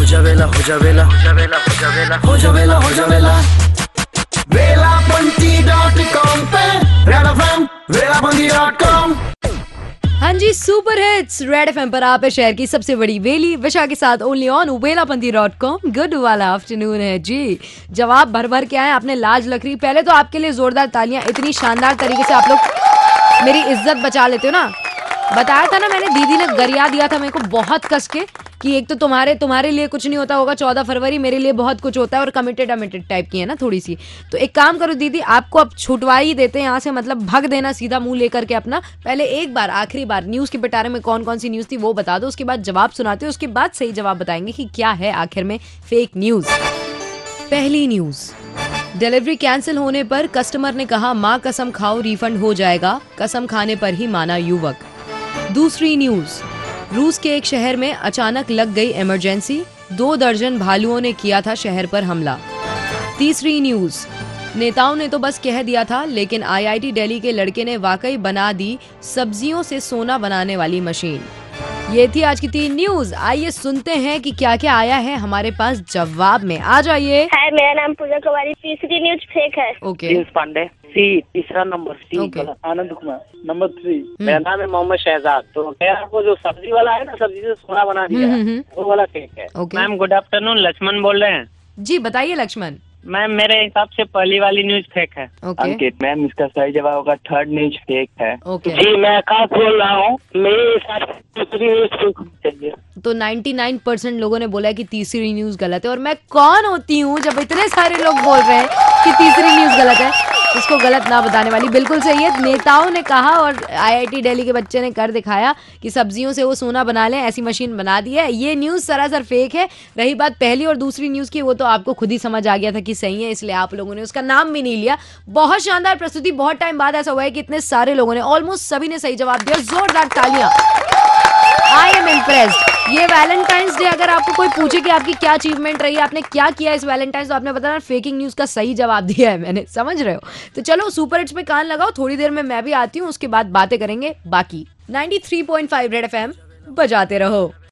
जावेला हो जावेला हो जावेला हो जावेला हो जावेला हो जावेला वेलापंती.com पे रेड एफएम वेलापंती.com। हाँ जी, सुपर हिट्स रेड एफएम पर आप है शहर की सबसे बड़ी वेली विशा के साथ ओनली ऑन वेलापंती.com। गुड वाला आफ्टरनून है जी। जवाब भर भर के आए, आपने लाज लग रही। पहले तो आपके लिए जोरदार तालियां, इतनी शानदार तरीके से आप लोग मेरी इज्जत बचा लेते हो ना। बताया था ना मैंने, दीदी ने गरिया दिया था मेरे को बहुत कस के कि एक तो तुम्हारे लिए कुछ नहीं होता होगा 14 फरवरी, मेरे लिए बहुत कुछ होता है, और कमिटेड टाइप की है ना थोड़ी सी। तो एक काम करो दीदी, आपको अब छुटवा ही देते हैं यहाँ से, मतलब भग देना सीधा मुंह लेकर के अपना। पहले एक बार आखिरी बार न्यूज के पिटारे में कौन कौन सी न्यूज थी वो बता दो, उसके बाद जवाब सुनाते हो, उसके बाद सही जवाब बताएंगे कि क्या है आखिर में फेक न्यूज। पहली न्यूज, डिलीवरी कैंसिल होने पर कस्टमर ने कहा माँ कसम खाओ रिफंड हो जाएगा, कसम खाने पर ही माना युवक। दूसरी न्यूज, रूस के एक शहर में अचानक लग गई इमरजेंसी, 2 दर्जन भालुओं ने किया था शहर पर हमला। तीसरी न्यूज, नेताओं ने तो बस कह दिया था, लेकिन आईआईटी दिल्ली के लड़के ने वाकई बना दी सब्जियों से सोना बनाने वाली मशीन। ये थी आज की 3 न्यूज। आइए सुनते हैं कि क्या क्या आया है हमारे पास जवाब में। आ जाइए। हाय, मेरा नाम पूजा कुमारी। तीसरी न्यूज फेक है। ओके। पांडे सी, तीसरा number C. Okay. Anand Kumar number 3। मेरा नाम है मोहम्मद शहजाद। तो क्या आपको जो सब्जी वाला है ना, सब्जी से सोना बना दिया है, वो वाला फेक है। Okay. Ma'am good afternoon, Laxman बोल रहे हैं। जी बताइए लक्ष्मण। मैम मेरे हिसाब से पहली वाली न्यूज फेक है। ओके। अंकित मैम, इसका सही जवाब होगा थर्ड न्यूज फेक है। ओके। जी मैं आकाश बोल रहा हूँ, मेरे हिसाब से दूसरी न्यूज फेक होनी चाहिए। तो 99% लोगों ने बोला है कि तीसरी न्यूज गलत है, और मैं कौन होती हूँ जब इतने सारे लोग बोल रहे हैं कि तीसरी न्यूज गलत है, इसको गलत ना बताने वाली। बिल्कुल सही है, नेताओं ने कहा और आईआईटी दिल्ली के बच्चे ने कर दिखाया कि सब्जियों से वो सोना बना लें, ऐसी मशीन बना दी है। ये न्यूज सरासर फेक है। रही बात पहली और दूसरी न्यूज की, वो तो आपको खुद ही समझ आ गया था कि सही है, इसलिए आप लोगों ने उसका नाम भी नहीं लिया। बहुत शानदार प्रस्तुति। बहुत टाइम बाद ऐसा हुआ है कि इतने सारे लोगों ने, ऑलमोस्ट सभी ने सही जवाब दिया। जोरदार तालियां। I am impressed. ये वैलेंटाइंस डे, अगर आपको कोई पूछे कि आपकी क्या अचीवमेंट रही है, आपने क्या किया इस वैलेंटाइंस, तो आपने बताना फेकिंग न्यूज का सही जवाब दिया है मैंने। समझ रहे हो? तो चलो सुपर हिट्स पे कान लगाओ, थोड़ी देर में मैं भी आती हूँ, उसके बाद बातें करेंगे बाकी। 93.5 रेड एफएम बजाते रहो।